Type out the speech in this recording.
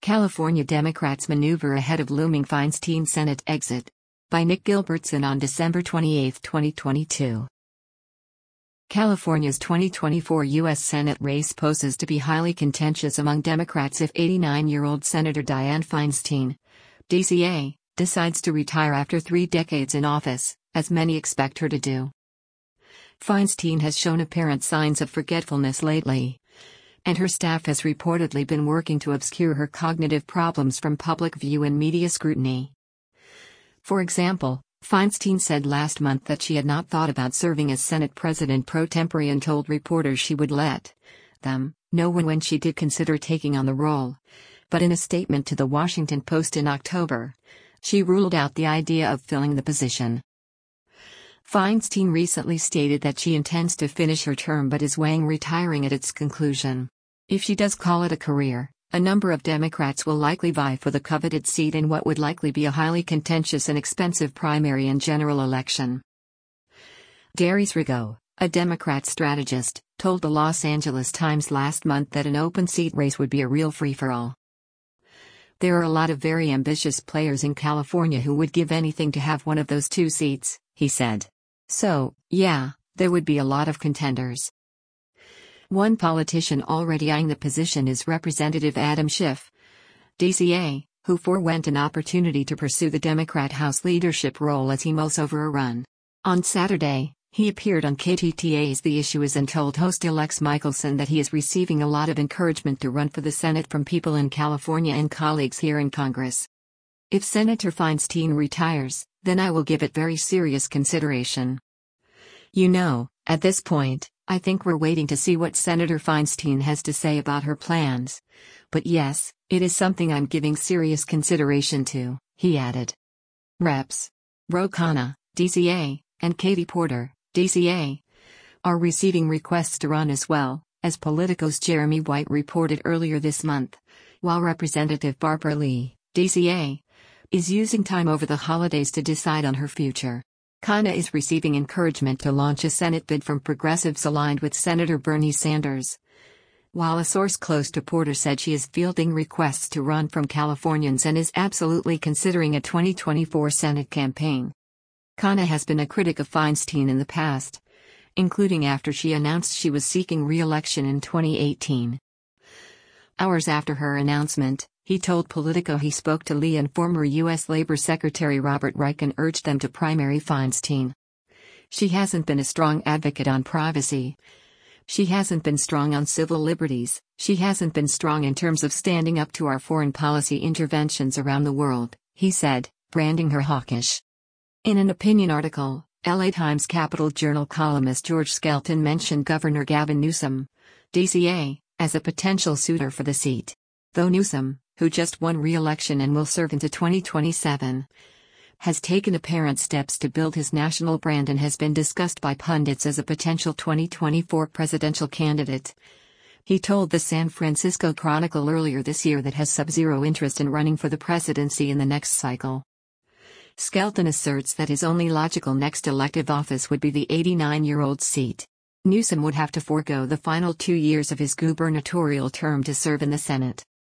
California Democrats maneuver ahead of looming Feinstein Senate exit. By Nick Gilbertson on December 28, 2022. California's 2024 U.S. Senate race poses to be highly contentious among Democrats if 89-year-old Senator Dianne Feinstein, DCA, decides to retire after 3 decades in office, as many expect her to do. Feinstein has shown apparent signs of forgetfulness lately, and her staff has reportedly been working to obscure her cognitive problems from public view and media scrutiny. For example, Feinstein said last month that she had not thought about serving as Senate President pro tempore and told reporters she would let them know when she did consider taking on the role. But in a statement to The Washington Post in October, she ruled out the idea of filling the position. Feinstein recently stated that she intends to finish her term but is weighing retiring at its conclusion. If she does call it a career, a number of Democrats will likely vie for the coveted seat in what would likely be a highly contentious and expensive primary and general election. Darius Rigo, a Democrat strategist, told the Los Angeles Times last month that an open seat race would be a real free-for-all. There are a lot of very ambitious players in California who would give anything to have one of those 2 seats, he said. So, yeah, there would be a lot of contenders. One politician already eyeing the position is Representative Adam Schiff, DCA, who forewent an opportunity to pursue the Democrat House leadership role as he mulls over a run. On Saturday, he appeared on KTTA's The Issue Is and told host Alex Michelson that he is receiving a lot of encouragement to run for the Senate from people in California and colleagues here in Congress. If Senator Feinstein retires, then I will give it very serious consideration. You know, at this point, I think we're waiting to see what Senator Feinstein has to say about her plans. But yes, it is something I'm giving serious consideration to, he added. Reps. Ro Khanna, DCA, and Katie Porter, DCA, are receiving requests to run as well, as Politico's Jeremy White reported earlier this month, while Representative Barbara Lee, DCA, is using time over the holidays to decide on her future. Khanna is receiving encouragement to launch a Senate bid from progressives aligned with Senator Bernie Sanders, while a source close to Porter said she is fielding requests to run from Californians and is absolutely considering a 2024 Senate campaign. Khanna has been a critic of Feinstein in the past, including after she announced she was seeking re-election in 2018. Hours after her announcement, he told Politico he spoke to Lee and former U.S. Labor Secretary Robert Reich and urged them to primary Feinstein. She hasn't been a strong advocate on privacy. She hasn't been strong on civil liberties. She hasn't been strong in terms of standing up to our foreign policy interventions around the world, he said, branding her hawkish. In an opinion article, LA Times Capital Journal columnist George Skelton mentioned Governor Gavin Newsom, DCA, as a potential suitor for the seat. Though Newsom, who just won re-election and will serve into 2027, has taken apparent steps to build his national brand and has been discussed by pundits as a potential 2024 presidential candidate. He told the San Francisco Chronicle earlier this year that has sub-zero interest in running for the presidency in the next cycle. Skelton asserts that his only logical next elective office would be the 89-year-old seat. Newsom would have to forego the final 2 years of his gubernatorial term to serve in the Senate.